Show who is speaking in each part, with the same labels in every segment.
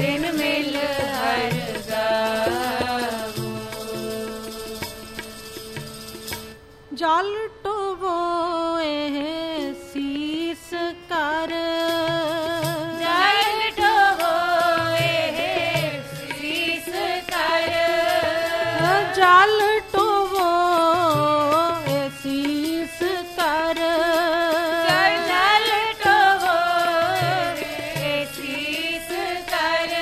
Speaker 1: तिन मिल हर गावो।
Speaker 2: जल टोवोए शीस कर,
Speaker 1: जल टोवोए शीस कर,
Speaker 2: जल टोवोए शीस कर,
Speaker 1: जल टोवोए शीस कर,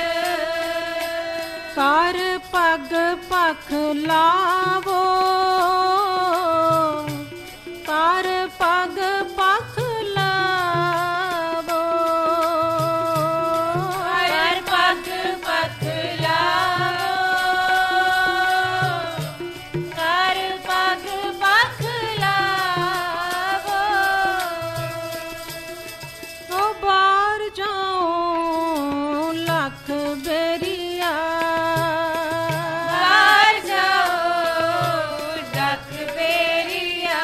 Speaker 2: कर पग पख लावो, कर पग पख लावो,
Speaker 1: कर पग पख लावो, कर पग पख लावो।
Speaker 2: ओ बाहर जाओ लख बेरिया,
Speaker 1: बाहर जाओ लख बेरिया,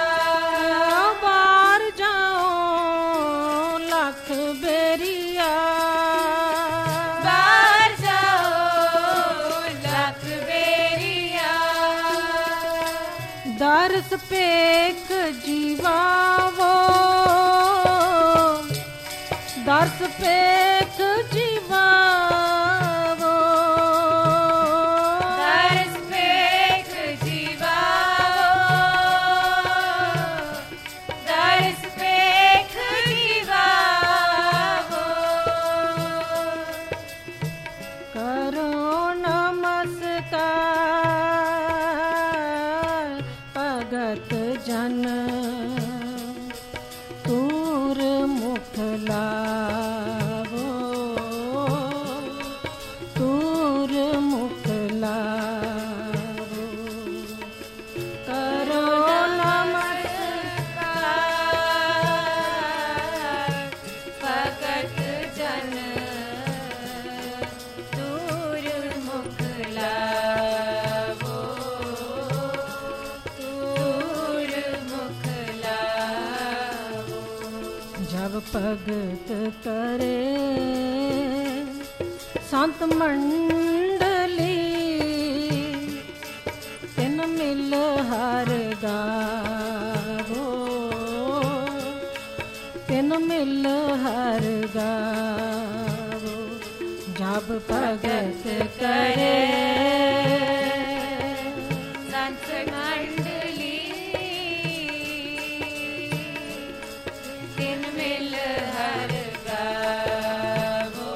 Speaker 2: बाहर जाओ लख बेरिया,
Speaker 1: बाहर जाओ लख बेरिया।
Speaker 2: दरस पेक जीवावो, दरस पेक जीवावो,
Speaker 1: दरस पेख जीवावो, दरस पेख जीवावो।
Speaker 2: करो नमस्कार भगत जन, तूर मुख लावो, तूर मुख लावो, करो
Speaker 1: नमस्कार भगत जन, दूर मुख लावो, दूर मुख लावो।
Speaker 2: जब भगत करे संत मंडली, तिन मिल हर गावो, तिन मिल हर गावो। जब भगत करे
Speaker 1: संत मंडली, तिन मिल हर गावो,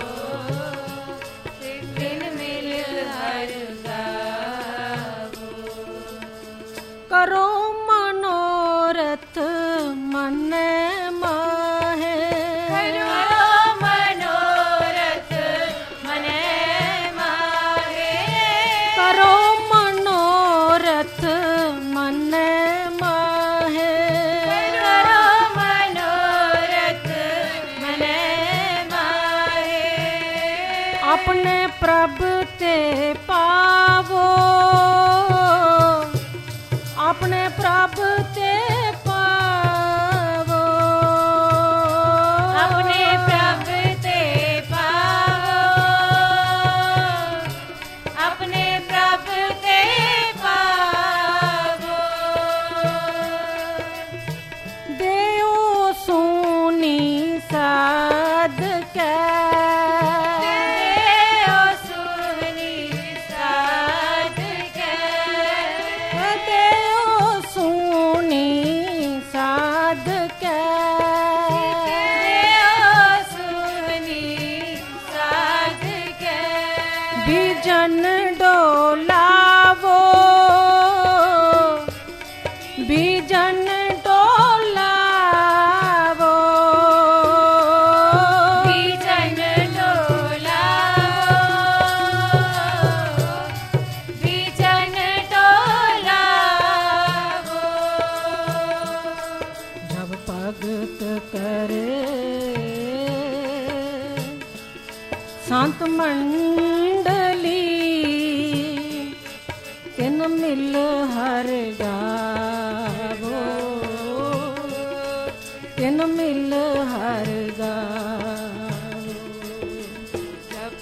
Speaker 1: तिन मिल हर गावो।
Speaker 2: करो मनोरथ मन माहे,
Speaker 1: करो मनोरथ मने माहे,
Speaker 2: करो मनोरथ मन माहे,
Speaker 1: करो मनोरथ मने माहे।
Speaker 2: अपने प्रभ ते पावो, अपने प्रभ ते पावो,
Speaker 1: अपने प्रभ ते पावो, अपने प्रभ ते पावो।
Speaker 2: देओ सोनी साध के,
Speaker 1: देओ सुनी साध के,
Speaker 2: देओ सोनी साध के,
Speaker 1: देओ सुनी साध के।
Speaker 2: बिजन डोलावो, बिजन डोलावो,
Speaker 1: बीजन डोलावो, बीजन डोलावो।
Speaker 2: जब भगत करे संत मंडली, तिन मिल हर गावो, तिन मिल हर गावो।
Speaker 1: जब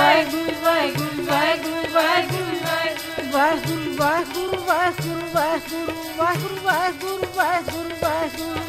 Speaker 2: ਵਾਹਿਗੁਰੂ ਵਾਹਿਗੁਰੂ ਵਾਹਿਗੁਰੂ ਵਾਹਿਗੁਰੂ ਵਾਹਿਗੁਰੂ ਵਾਹਿਗੁਰੂ ਵਾਹਿਗੁਰੂ ਵਾਹਿਗੁਰੂ ਵਾਹਿਗੁਰੂ ਵਾਹਿਗੁਰੂ ਵਾਹਿਗੁਰੂ ਵਾਹਿਗੁਰੂ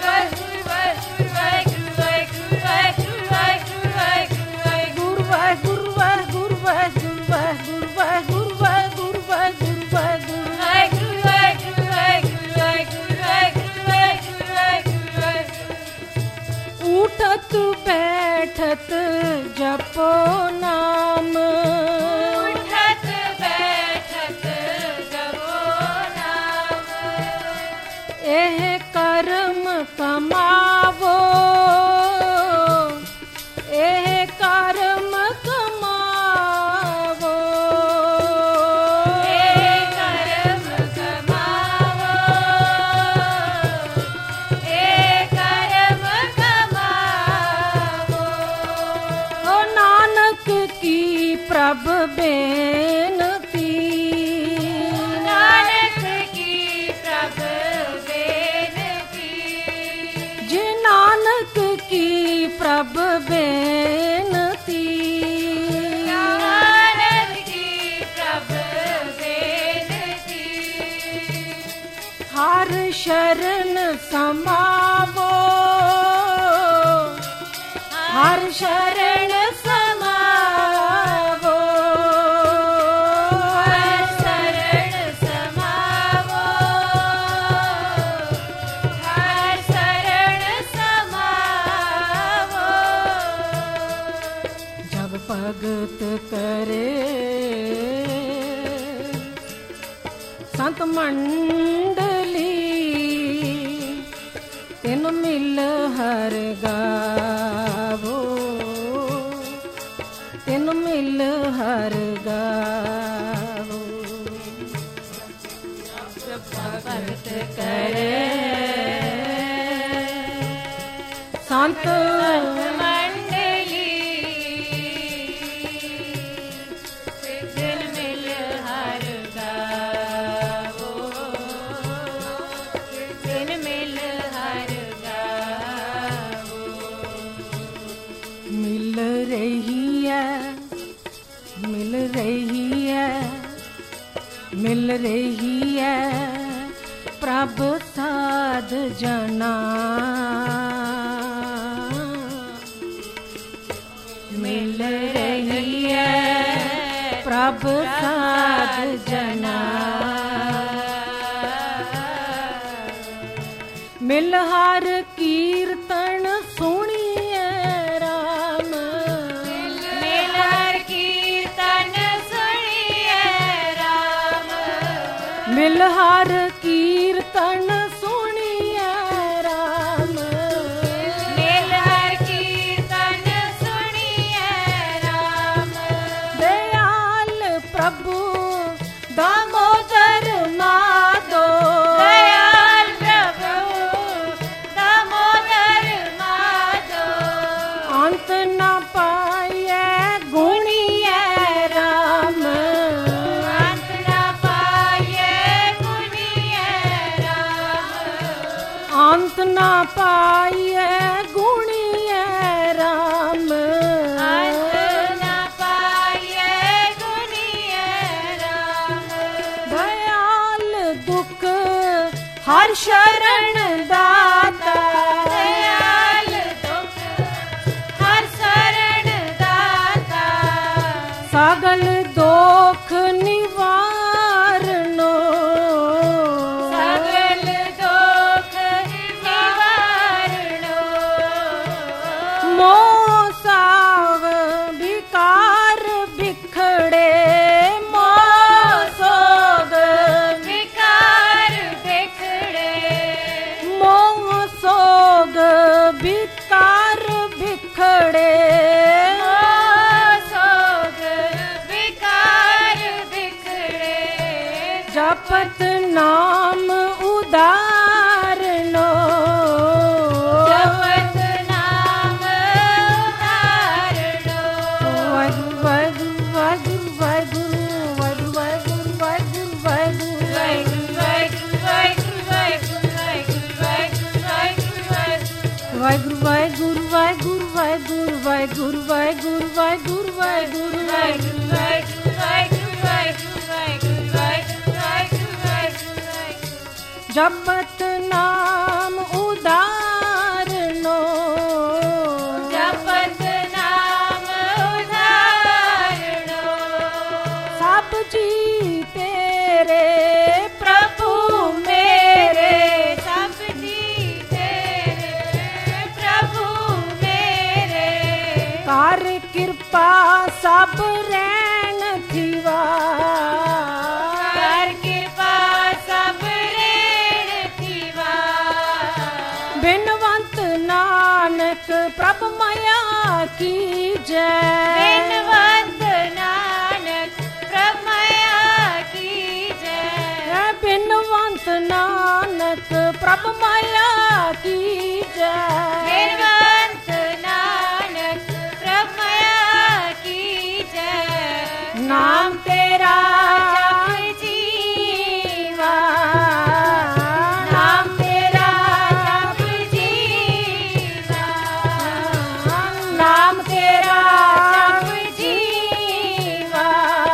Speaker 2: उठत बैठत जपो नाम,
Speaker 1: उठत बैठत जपो नाम,
Speaker 2: एह कर्म कमावो, एह कर्म कमावो,
Speaker 1: एह कर्म कमावो, एह कर्म कमावो।
Speaker 2: ओ नानक की प्रभ बेनती,
Speaker 1: नानक की प्रभ बेनती,
Speaker 2: जे नानक की प्रभ बेनती,
Speaker 1: नानक की प्रभ बेनती,
Speaker 2: हर शरण समावो, हर शरण समावो,
Speaker 1: हर शरण समावो, हर शरण समावो।
Speaker 2: जब भगत करे संत मंडली, तिन मिल हर गावो, तिन मिल हर गावो। भगत करे संत
Speaker 1: मंडली, दिल मिल हर गावो, दिल मिल हर गावो।
Speaker 2: मिल रही है, मिल रही है, मिल रही है प्रभ साध जना, मिल रही है प्रभ साध जना, मिल हर कीर्तन सुनिए राम,
Speaker 1: मिल हर कीर्तन सुनिए राम,
Speaker 2: मिल हर कीर्तन सुनिए राम,
Speaker 1: मिल हर कीर्तन सुनिए राम।
Speaker 2: दयाल प्रभु दामोदर माधो,
Speaker 1: दयाल प्रभु दामोदर माधो,
Speaker 2: अंत न पाए गुणिए राम,
Speaker 1: अंत न पाए गुणिए राम,
Speaker 2: अंत न पाए गुणिए राम,
Speaker 1: अंत न पाए गुणिए राम।
Speaker 2: दयाल दुख हर शरण दाता,
Speaker 1: दयाल दुख हर शरण दाता,
Speaker 2: सगल दोख निवारनो,
Speaker 1: सगल दोख निवारणो।
Speaker 2: मोह साव विकार बिखड़े, मोह सोग
Speaker 1: विकार बिखड़े,
Speaker 2: मोह सोग विकार बिखड़े,
Speaker 1: सोग विकार बिखड़े।
Speaker 2: जपत नाम उदारनो,
Speaker 1: जपत नाम उदारणो।
Speaker 2: वाहिगुरु वाहिगुरु वाहिगुरु वाहिगुरु वाहिगुरु वाहिगुरु वाहिगुरु
Speaker 1: वाहिगुरु वाहिगुरु वाहिगुरु वाहिगुरु वाहिगुरु
Speaker 2: वाहिगुरु वाहिगुरु वाहिगुरु वाहिगुरु वाहिगुरु वाहिगुरु वाहिगुरु जपत नाम उदारनो,
Speaker 1: जपत नाम उदारनो,
Speaker 2: सब जी तेरे
Speaker 1: प्रभु मेरे, सब जी तेरे प्रभु मेरे,
Speaker 2: कर कृपा सब रैन थीवा,
Speaker 1: कर कृपा सब रेण थीवा,
Speaker 2: बिनवंत नानक प्रभ माया की जय,
Speaker 1: बिनवंत नानक प्रभ माया की जय,
Speaker 2: बिनवंत नानक प्रभ माया की जय,
Speaker 1: बिनवंत नानक प्रभ माया की जय,
Speaker 2: नाम तेरा
Speaker 1: जप जीवा,
Speaker 2: नाम तेरा
Speaker 1: जप जीवा,
Speaker 2: नाम तेरा
Speaker 1: जप जीवा,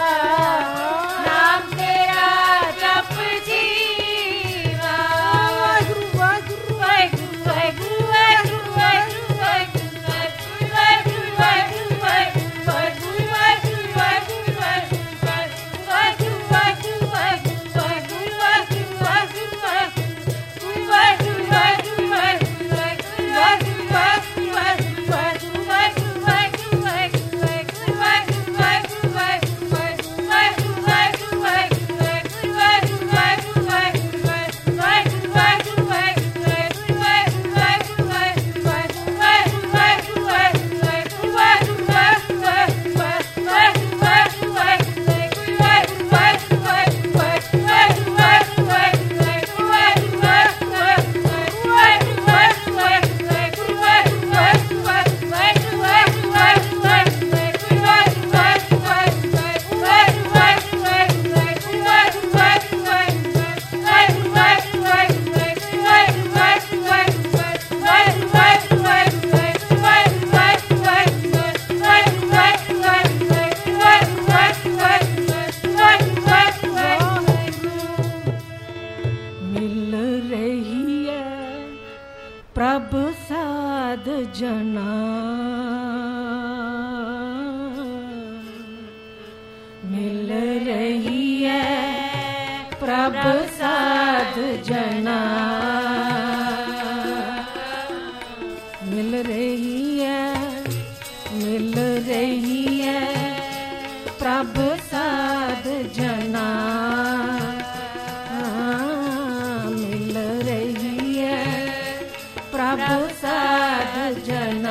Speaker 1: नाम तेरा जप जीवा,
Speaker 2: वाहिगुरु वाहिगुरु
Speaker 1: वाहिगुरु वाहिगुरु वाहिगुरु वाहिगुरु वाहिगुरु वाहिगुरु वाहिगुरु वाहिगुरु वाहिगुरु
Speaker 2: मिल रही है प्रभ साध जना, मिल रही है प्रभ साध जना, मिल रही है, मिल रही है प्रभ साध जना, मिल रही है प्रभ साध जना,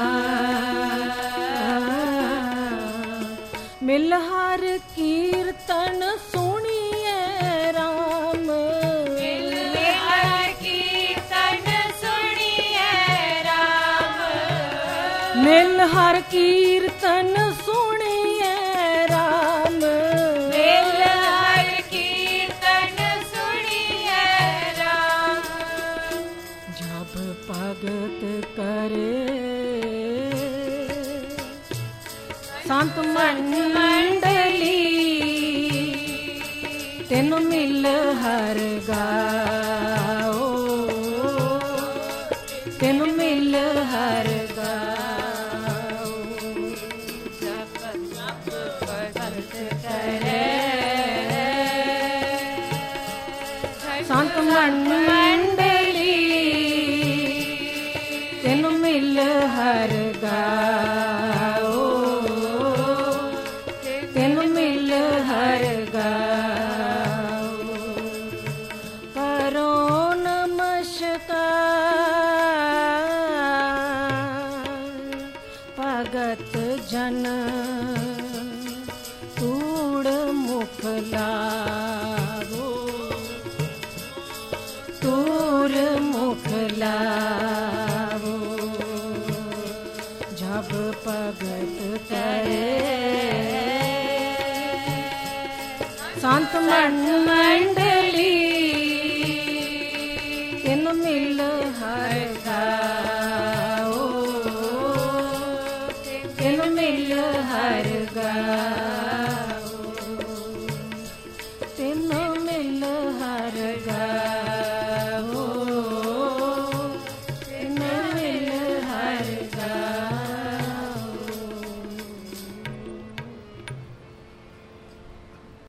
Speaker 2: मिल हर कीर्तन सुनिए राम,
Speaker 1: मिल हर कीर्तन सुनिए राम,
Speaker 2: मिल हर कीर्तन सुनिए राम,
Speaker 1: मिल हर कीर्तन सुनिए राम,
Speaker 2: जब भगत करे संत मंडली, तेनु मिल हर गाओ, तेनु मिल हर गाओ,
Speaker 1: जप भगत करे
Speaker 2: संत मंडली, तेनु मिल हर गाओ, तेनु मिल हर गाओ, करो नमस्कार भगत जन, तूड़ मुख लावो, तूर मुख लावो, जब भगत करे संत मंडली, तिन मिल हर गाओ, तिन मिल हर
Speaker 1: ਵਰਗਾ।